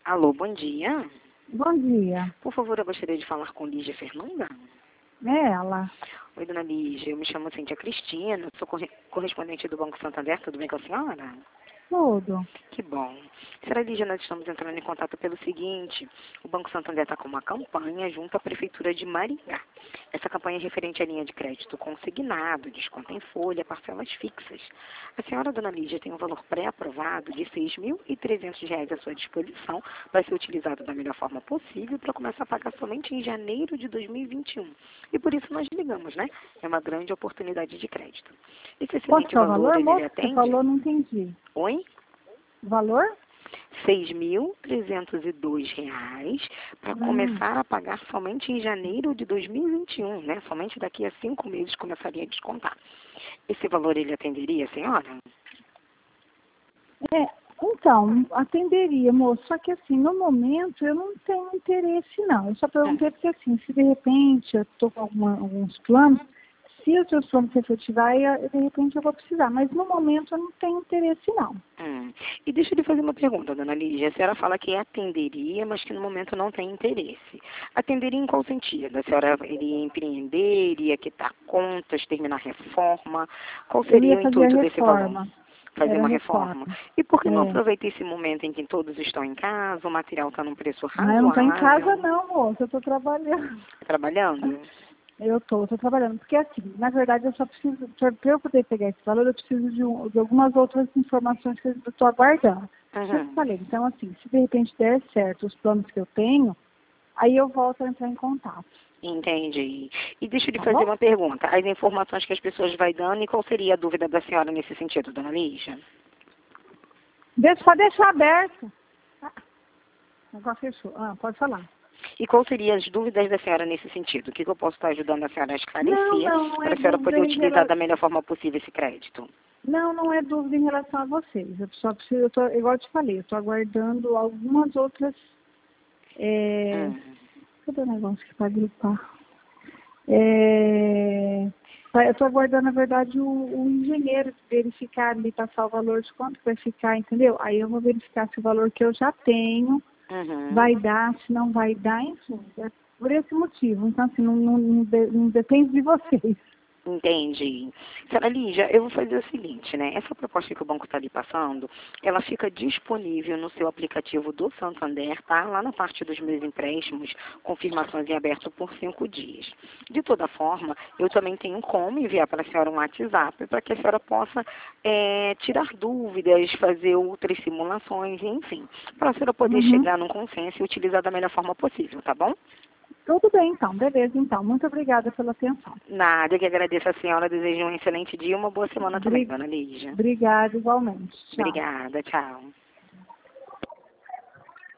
Alô, bom dia. Bom dia. Por favor, eu gostaria de falar com Lígia Fernanda. É ela. Oi, dona Lígia, eu me chamo Cíntia Cristina, sou correspondente do Banco Santander, tudo bem com a senhora? Tudo. Que bom. Senhora Lígia, nós estamos entrando em contato pelo seguinte, o Banco Santander está com uma campanha junto à Prefeitura de Maringá. Essa campanha é referente à linha de crédito consignado, desconto em folha, parcelas fixas. A senhora, dona Lígia, tem um valor pré-aprovado de R$ 6.300 à sua disposição para ser utilizado da melhor forma possível para começar a pagar somente em janeiro de 2021. E por isso nós ligamos, né? É uma grande oportunidade de crédito. Esse Quanto excelente é o valor, valor, ele moço? lhe Você atende? falou, não entendi. Oi? Valor? R$ 6.302 para começar a pagar somente em janeiro de 2021, né? Somente daqui a 5 meses começaria a descontar. Esse valor ele atenderia a senhora? Então, atenderia, moço. Só que assim, no momento eu não tenho interesse, não. Eu só perguntei porque assim, se de repente eu estou com alguns planos, se os seus planos se efetivar, de repente eu vou precisar. Mas no momento eu não tenho interesse, não. E deixa eu lhe fazer uma pergunta, dona Lígia. A senhora fala que atenderia, mas que no momento não tem interesse. Atenderia em qual sentido? A senhora iria empreender, iria quitar contas, terminar a reforma? Qual Eu seria ia o fazer a intuito desse valor? reforma. Fazer Era uma reforma. reforma. E por que não É. aproveita esse momento em que todos estão em casa, o material está num preço Mas eu não estou em casa, razoável? não, moço. Eu estou trabalhando. Trabalhando? Eu estou trabalhando. Porque assim, na verdade, eu só preciso, para eu poder pegar esse valor, eu preciso de algumas outras informações que eu estou aguardando. Eu Uhum. falei, então assim, se de repente der certo os planos que eu tenho, aí eu volto a entrar em contato. Entendi. E deixa eu lhe Tá fazer bom? uma pergunta. As informações que as pessoas vão dando, e qual seria a dúvida da senhora nesse sentido, dona Lígia? Pode deixar aberto. O negócio fechou. Pode falar. E quais seriam as dúvidas da senhora nesse sentido? O que eu posso estar ajudando a senhora a esclarecer Não é para a senhora dúvida poder em utilizar relação. da melhor forma possível esse crédito? Não é dúvida em relação a vocês. Eu só preciso, igual eu te falei, eu estou aguardando algumas outras. Cadê o negócio que para gripar? Eu estou aguardando, na verdade, o engenheiro verificar ali, passar o valor de quanto vai ficar, entendeu? Aí eu vou verificar se o valor que eu já tenho vai dar, se não vai dar, enfim. É por esse motivo. Então, assim, não depende de vocês. Entendi. Senhora Lígia, eu vou fazer o seguinte, né? Essa proposta que o banco está lhe passando, ela fica disponível no seu aplicativo do Santander, tá? Lá na parte dos meus empréstimos, confirmações em aberto por 5 dias. De toda forma, eu também tenho como enviar para a senhora um WhatsApp para que a senhora possa tirar dúvidas, fazer outras simulações, enfim, para a senhora poder chegar num consenso e utilizar da melhor forma possível, tá bom? Tudo bem, então. Beleza, então. Muito obrigada pela atenção. Nada, eu que agradeço a senhora, desejo um excelente dia e uma boa semana também, dona Lígia. Obrigada, igualmente. Tchau. Obrigada, tchau.